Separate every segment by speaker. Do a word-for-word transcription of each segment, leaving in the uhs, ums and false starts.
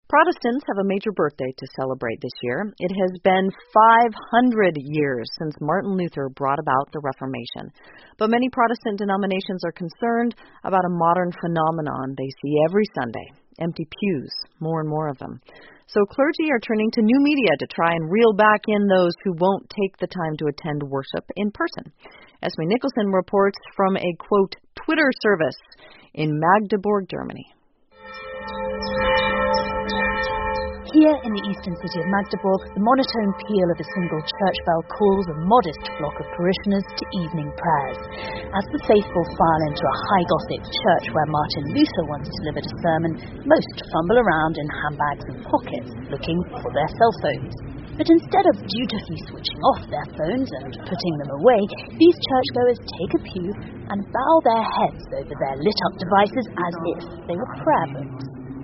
Speaker 1: Protestants have a major birthday to celebrate this year. It has been five hundred years since Martin Luther brought about the Reformation. But many Protestant denominations are concerned about a modern phenomenon they see every Sunday: empty pews, more and more of them. So clergy are turning to new media to try and reel back in those who won't take the time to attend worship in person. Esme Nicholson reports from a, quote, Twitter service in Magdeburg, Germany.
Speaker 2: Here in the eastern city of Magdeburg, the monotone peal of a single church bell calls a modest flock of parishioners to evening prayers. As the faithful file into a high Gothic church where Martin Luther once delivered a sermon, most fumble around in handbags and pockets, looking for their cell phones. But instead of dutifully switching off their phones and putting them away, these churchgoers take a pew and bow their heads over their lit-up devices as if they were prayer books.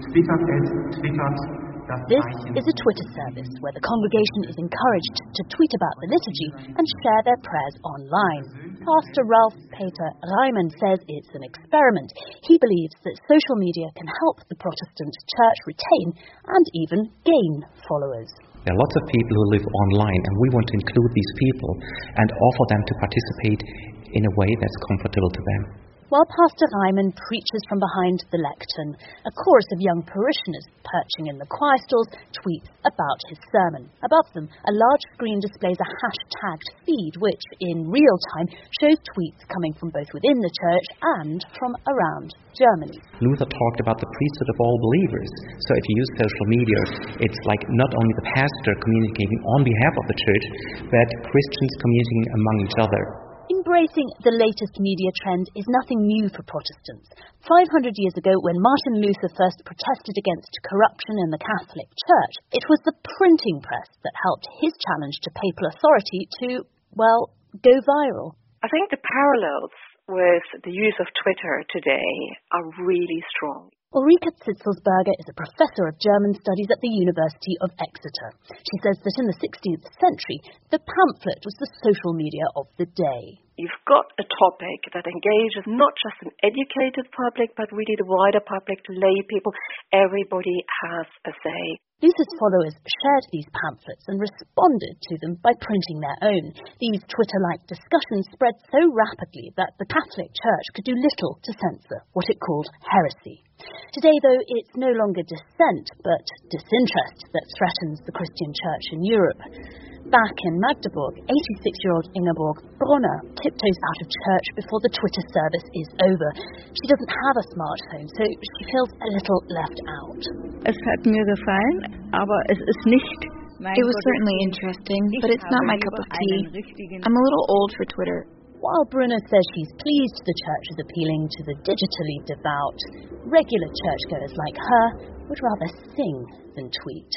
Speaker 2: This is a Twitter service where the congregation is encouraged to tweet about the liturgy and share their prayers online. Pastor Ralph Peter Reimann says it's an experiment. He believes that social media can help the Protestant church retain and even gain followers.
Speaker 3: There are lots of people who live online, and we want to include these people and offer them to participate in a way that's comfortable to them.
Speaker 2: While Pastor Reimann preaches from behind the lectern, a chorus of young parishioners perching in the choir stalls tweets about his sermon. Above them, a large screen displays a hashtagged feed which, in real time, shows tweets coming from both within the church and from around Germany.
Speaker 3: Luther talked about the priesthood of all believers. So if you use social media, it's like not only the pastor communicating on behalf of the church, but Christians communicating among each other.
Speaker 2: Embracing the latest media trend is nothing new for Protestants. five hundred years ago, when Martin Luther first protested against corruption in the Catholic Church, it was the printing press that helped his challenge to papal authority to, well, go viral.
Speaker 4: I think the parallels with the use of Twitter today are really strong.
Speaker 2: Ulrike Zitzelsberger is a professor of German studies at the University of Exeter. She says that in the sixteenth century, the pamphlet was the social media of the day.
Speaker 4: You've got a topic that engages not just an educated public, but really the wider public, lay people. Everybody has a say.
Speaker 2: Luther's followers shared these pamphlets and responded to them by printing their own. These Twitter-like discussions spread so rapidly that the Catholic Church could do little to censor what it called heresy. Today, though, it's no longer dissent, but disinterest that threatens the Christian Church in Europe. Back in Magdeburg, eighty-six-year-old Ingeborg Brunner tiptoes out of church before the Twitter service is over. She doesn't have a smartphone, so she feels a little left out.
Speaker 5: Es hat mir gefallen, aber es ist nicht.
Speaker 6: It was certainly interesting, but it's not my cup of tea. I'm a little old for Twitter.
Speaker 2: While Brunner says she's pleased the church is appealing to the digitally devout, regular churchgoers like her would rather sing than tweet.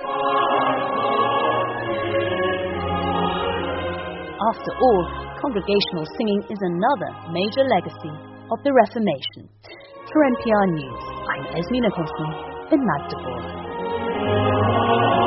Speaker 2: After all, congregational singing is another major legacy of the Reformation. For N P R News, I'm Esme Nicholson in Magdeburg.